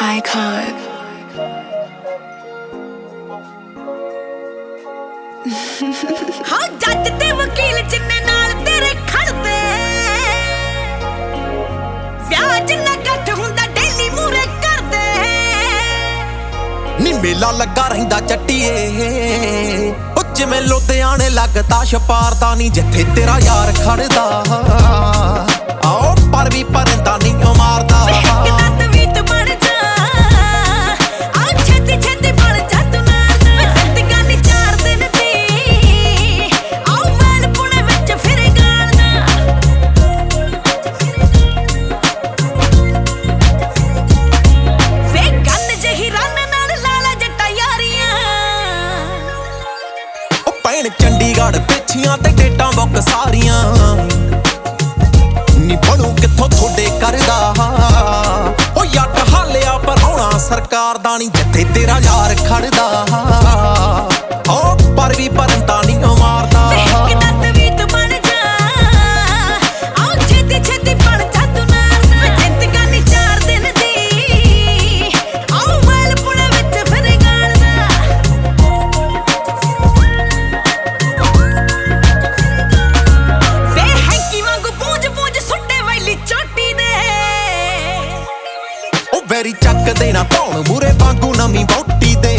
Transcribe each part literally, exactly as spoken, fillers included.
Icon. ਹਾਂ ਜੱਜ ਤੇ ਵਕੀਲ ਜਿੰਨੇ ਨਾਲ ਤੇਰੇ ਖੜਦੇ ਵਿਆਹ ਜਿੰਨਾ ਇਕੱਠ ਹੁੰਦਾ ਡੇਲੀ ਮੂਰੇ ਕਰਦੇ ਨੀ ਮੇਲਾ ਲੱਗਾ ਰਹਿੰਦਾ ਚੱਟੀਏ ਉਹ ਜਿਵੇਂ ਲੁਧਿਆਣੇ ਲੱਗਦਾ ਛਪਾਰਦਾ ਨੀ ਜਿੱਥੇ ਤੇਰਾ ਯਾਰ ਖੜਦਾ ਆਓ ਪਰ ਵੀ ਪਰਦਾ ਨਹੀਂ ਮਾਰਦਾ ਚੰਡੀਗੜ੍ਹ ਪਿੱਛੀਆਂ ਤੇ ਡੇਟਾਂ ਬੁੱਕ ਸਾਰੀਆਂ ਨੀ ਬਣੂ ਕਿੱਥੋਂ ਥੋੜੇ ਕਰਦਾ ਉਹ ਯੱਟ ਹਾਲਿਆ ਪਰਾਉਣਾ ਸਰਕਾਰ ਦਾ ਨੀ ਜਿੱਥੇ ਤੇਰਾ ਯਾਰ ਖੜਦਾ ਉਹ ਪਰ ਵੀ ਪਰੰਦਾ ਨਹੀਂ ਮਾਰਦਾ ਵੈਰੀ ਚੱਕ ਦੇਣਾ ਧੌਣ ਮੂਰੇ ਵਾਂਗੂ ਨਵੀਂ ਬੋਟੀ ਦੇ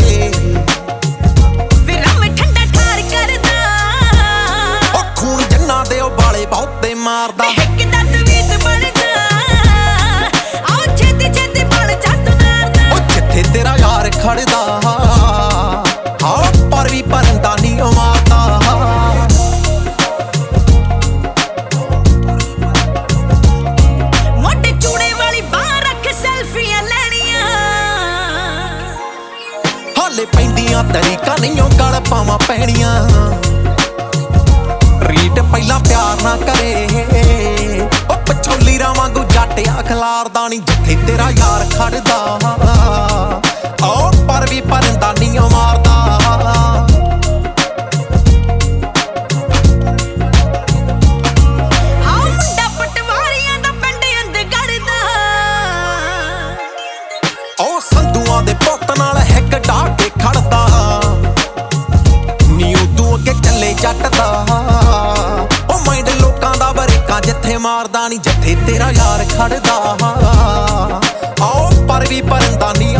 ਵਿਰਮ ਠੰਡਾ ਠਾਰ ਕਰਦਾ ਉਹ ਖੂਨ ਜੰਨਾ ਦੇ ਉਹ ਬਾਲੇ ਬਹੁਤੇ ਮਾਰਦਾ ਇੱਕ ਦੰਦ ਵੀਤ ਬਣਦਾ ਆਓ ਛੇਤੀ ਛੇਤੀ ਬਣ ਜੱਤ ਮਾਰਦਾ ਉਹ ਜਿੱਥੇ ਤੇਰਾ ਯਾਰ ਖੜਦਾ ਆਓ ਪਰ ਵੀ ਪਰੰਦਾ ਨਹੀਂ ਮਾਰਦਾ ਮੋਢੇ ਚੂੜੇ ਵਾਲੀ ਬਾਹ ਰੱਖ ਸੈਲਫੀਆਂ ਹਾਲੇ ਪੈਂਦੀਆਂ ਤਰੀਕਾ ਨਹੀਂ ਉਹ ਗਲ ਪਾਵਾਂ ਪੈਣੀਆਂ ਰੀਟ ਪਹਿਲਾਂ ਪਿਆਰ ਨਾ ਕਰੇ ਉਹ ਪਛੋਲੀ ਰਾਂ ਵਾਂਗੂ ਜੱਟਿਆ ਖਲਾਰਦਾ ਨਹੀਂ ਜਿੱਥੇ ਤੇਰਾ ਯਾਰ ਖੜਦਾ ਆਓ ਪਰ ਵੀ ਪਰੰਦਾ ਨਹੀਂ ਮਾਰਦਾ ਸੰਧੂਆਂ ਦੇ ਪੁੱਤ ਨਾਲ ਹਿੱਕ ਢਾ ਕੇ ਖੜਦਾ ਨੀ ਉਦੋਂ ਅੱਗੇ ਚੱਲੇ ਜੱਟ ਦਾ ਉਹ ਮਾਈਂਡ ਲੋਕਾਂ ਦਾ ਬਰੇਕਾਂ ਜਿੱਥੇ ਮਾਰਦਾ ਨੀ ਜਿੱਥੇ ਤੇਰਾ ਯਾਰ ਖੜਦਾ ਆਓ ਪਰ ਵੀ ਪਰੰਦਾ ਨੀ